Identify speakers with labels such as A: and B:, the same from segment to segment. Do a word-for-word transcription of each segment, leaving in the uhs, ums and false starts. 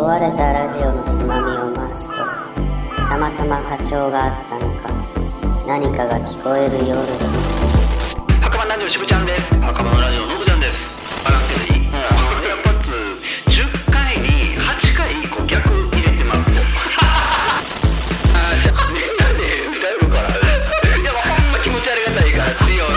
A: 壊れたラジオのつまみを回すと、たまたま波長があったのか、何かが聞こえる夜だ。
B: 赤羽ラジオしぶちゃんです。赤羽ラジオのぶちゃんです。笑ってるいい、うん、やっぱつじゅっかいにはちかいこう逆入れてまうあ、じゃあみんなで歌えるからいや、ほんま気持ち悪がたいから強い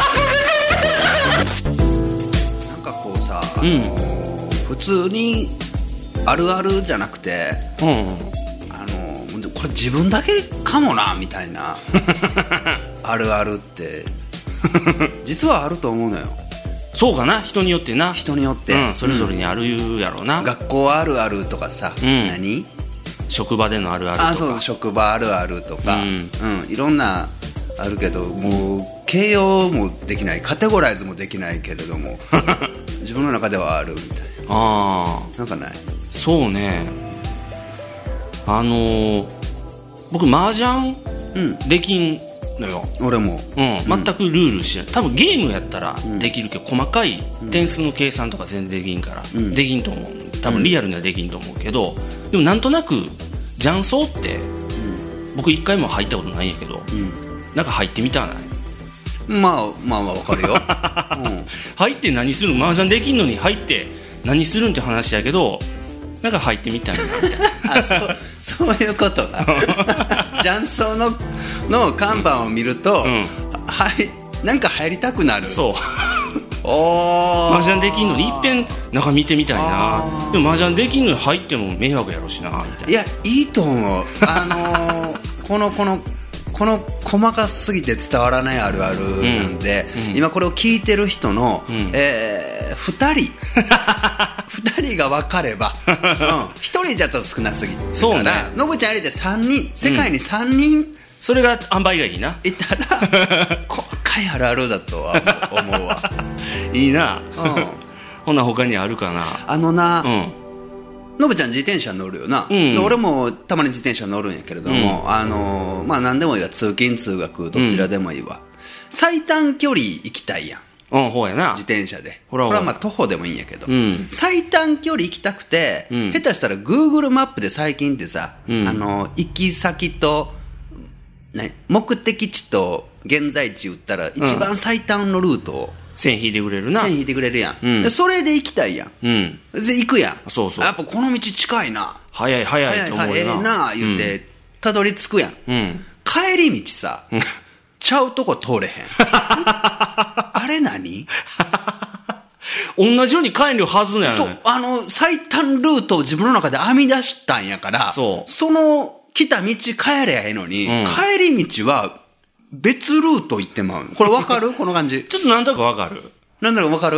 C: なんかこうさ、
D: うん、
C: 普通にあるあるじゃなくて、
D: うん、
C: あのこれ自分だけかもなみたいなあるあるって実はあると思うのよ。
D: そうかな、人によってな、
C: 人によって、
D: うん、それぞれにあるやろうな、
C: うん、学校あるあるとかさ、うん、何
D: 職場でのあるあるとか、
C: あ、そう、職場あるあるとか、うんうん、いろんなあるけど、もう形容もできない、カテゴライズもできないけれども自分の中ではあるみたいな。
D: あ
C: なんかない？
D: そうね、あのー、僕麻雀できんのよ、
C: うん、俺も、
D: うん、全くルール知らない。多分ゲームやったらできるけど、うん、細かい点数の計算とか全然できんから、うん、できんと思う。多分リアルにはできんと思うけど、でもなんとなく雀荘って、うん、僕一回も入ったことないんやけど、うん、なんか入ってみたない？
C: まあまあまあわかるよ、うん、
D: 入って何するの？麻雀できんのに入って何するんって話やけど、なんか入ってみたいなみたいな
C: あ、そう、そういうことが雀荘のの看板を見ると、うん、はい、なんか入りたくなる。
D: そう麻雀できんのにいっぺん中見てみたいな。でも麻雀できんのに入っても迷惑やろしなみたいな。
C: いや、いいと思う。あのー、このこのこの細かすぎて伝わらないあるあるなんで、うんうん、今これを聞いてる人の、うん、えー、ふたりふたりが分かれば、うん、ひとりじゃちょっと少なすぎるから、そうね、のぶちゃん入れてさんにん、世界にさんにん、うん、
D: それが塩梅がいいな。
C: いたら細かいあるあるだとは思うわ
D: いいな、うん、ほな他にあるかな。
C: あのな、うん、のぶちゃん自転車乗るよな、うん、俺もたまに自転車乗るんやけれども、うん、あのー、まあ何でもいいわ、通勤通学どちらでもいいわ、うん、最短距離行きたいやん、
D: うん、ほうやな、
C: 自転車で。
D: ほらほら、
C: これはまあ徒歩でもいいんやけど、うん、最短距離行きたくて、うん、下手したら Google マップで最近ってさ、うん、あの行き先とね、目的地と現在地打ったら一番最短のルートを、うん、
D: 線引いてくれるな。
C: 線引いてくれるやん、うん、
D: で
C: それで行きたいやん、うん、で行くやん。
D: そうそう、
C: やっぱこの道近いな、
D: 早い早いと思うよな、
C: ええな言って、うん、たどり着くやん、うん、帰り道さちゃうとこ通れへんあれ何
D: 同じように帰るはずやねん。
C: そう、あの最短ルートを自分の中で編み出したんやから、そう、その来た道帰れやええのに、うん、帰り道は別ルート行ってまう。これ分かる？この感じ。
D: ちょっとなんとか分かる。
C: なんだろう、分かる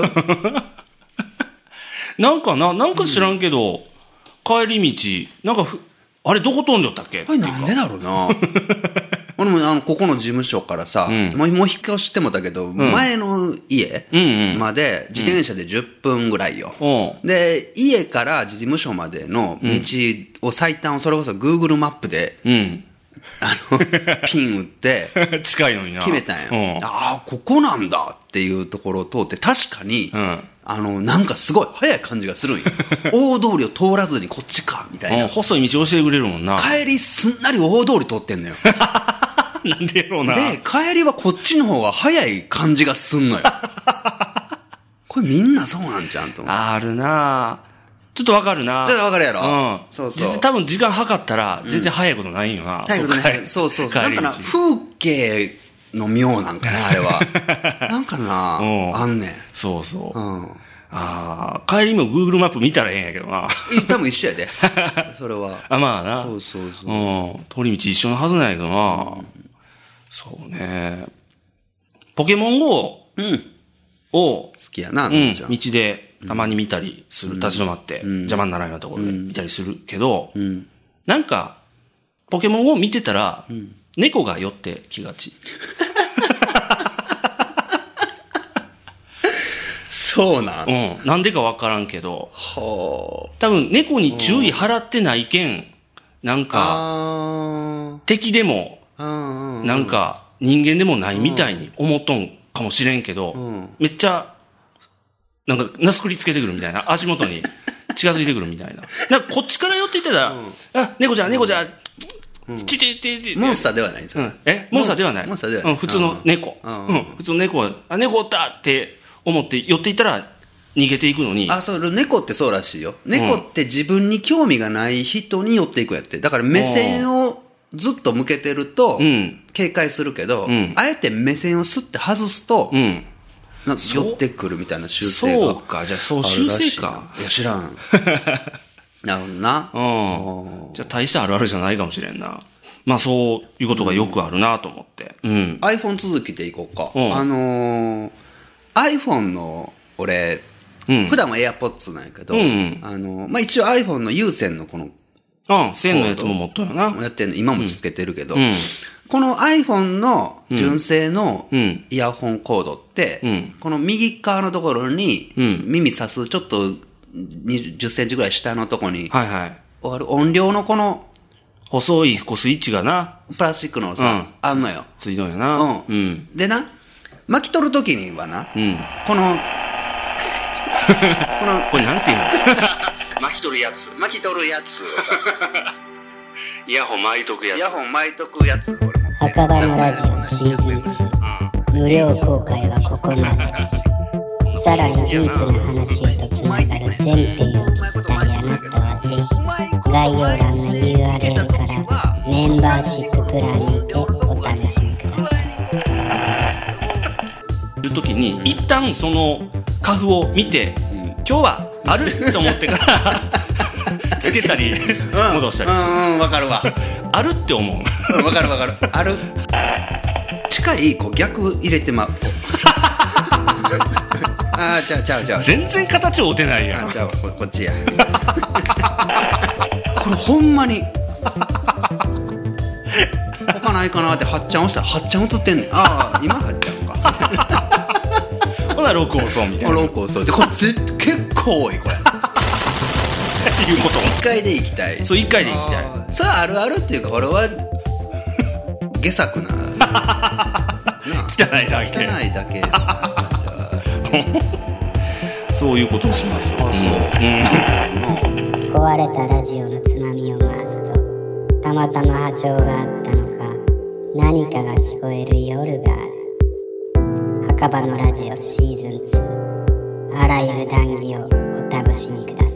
D: なんかな、なんか知らんけど、うん、帰り道、なんかふ、あれどこ飛んでおったっけ？
C: あれなんでだろうな俺もあのここの事務所からさ、うん、もうもう引っ越してもだけど、うん、前の家まで自転車でじゅっぷんぐらいよ、うん、で家から事務所までの道を最短をそれこそ Google マップで、うん、あのピン打って
D: 近いのにな
C: 決めたんや、うん、ああここなんだっていうところを通って、確かに、うん、あのなんかすごい早い感じがするんよ大通りを通らずにこっちかみたいな、うん、
D: 細い道教えてくれるもんな。
C: 帰りすんなり大通り通ってんのよ
D: なんでやろうな。
C: で帰りはこっちの方が早い感じがすんのよこれみんなそうなんじゃんと思う。
D: あるな、ちょっとわかるな。
C: ちょっとわかるやろ、うん、
D: そうそう、多分時間計ったら全然早いことないんよな、うん、
C: 早いことない。そうそうそう、なんかな、風景の妙なんかなあれはなんかな、うん、あんねん。
D: そうそう、うん、ああ、帰りも Google マップ見たらええんやけどな
C: 多分一緒やでそれは
D: あ、まあな、
C: そうそうそう、
D: うん、通り道一緒のはずなんやけどな、うん、そうね。ポケモン ゴー を、
C: 好きやな、
D: うん、道でたまに見たりする、うん、立ち止まって、うん、邪魔にならないようなところで見たりするけど、うん、なんかポケモン ゴー 見てたら、うん、猫が寄ってきがち
C: そうなん、
D: うん、なんでかわからんけど、はあ、多分猫に注意払ってないけん、なんか敵でもなんか人間でもないみたいに思っとんかもしれんけど、うん、めっちゃなんかなすくりつけてくるみたいな、足元に近づいてくるみたいな。なんかこっちから寄っていってたら、うん、あ、猫ちゃん、猫ちゃん、うん、ちちちち
C: モンスターではないんですか、
D: うん、えモンスターではない。
C: モンスターではない。
D: うん、普通の猫。うん、うん、普通の猫、あ、猫おったって思って寄っていったら逃げていくのに。
C: あ、そう、猫ってそうらしいよ。猫って自分に興味がない人に寄っていくんやって。だから目線をずっと向けてると、警戒するけど、うん、あえて目線をスッて外すと、うん、なんか寄ってくるみたいな習性が。
D: そうか、じゃあそう習性か。
C: いや、知らん。なるほどな。
D: うん。じゃあ大したあるあるじゃないかもしれんな。まあそういうことがよくあるなと思って。うん。
C: iPhone 続きでいこうか。うん、あのー、iPhone の、俺、うん、普段は AirPods なんやけど、うんうん、あのー、まあ一応 iPhone の有線のこの、
D: うん、線のやつも持っとるよな。
C: やってんの、今もつけてるけど、うんうん、この iPhone の純正のイヤホンコードって、うん、この右側のところに、耳さすちょっとじゅっセンチぐらい下のところに、はいはい、音量のこの、
D: 細いこうスイッチがな、
C: プラスチックのさ、うん、あんのよ。
D: ついのよな。
C: うん。うん、でな、巻き取るときにはな、うん、この、
D: この、これなんていうの
B: 巻き取るやつ。
C: 巻き取るやつ。
B: イヤホン巻いとくやつ。
C: イヤホン巻いとくやつ。
A: 墓場のラジオシーズンツー、無料公開はここまで。さらにディープな話へとつながる全編を聞きたいあなたはぜひ概要欄の ユーアールエル からメンバーシッププランにてお楽しみください。
D: いう時に一旦そのカフを見て、うん、今日はあると思ってからつけたり戻したりする。
C: うんうん、わかるわ。
D: あるって思う。
C: わかるわかる。ある。近いこう逆入れてまう。ああ、ちゃうちゃうちゃう。
D: 全然形を合うてないやん。
C: あ、ちゃうこ、こっちや。これほんまに。他ないかなってはっちゃん押したらはっちゃん映ってんねん。ああ、今はっちゃんか。
D: ほなロック押そうみたいな。
C: ロック押そうで、これ結構多いこれ。
D: いうこと
C: 一回で行きたい。
D: そう、一回で行きたい。
C: それはあるあるっていうか、これは下作な。
D: 汚いだけ。
C: 汚いだけ。
D: そういうことをします。そう、うん、
A: 壊れたラジオのつまみを回すと、たまたま波長があったのか、何かが聞こえる夜がある。墓場のラジオシーズンツー、あらゆる談義をお楽しみください。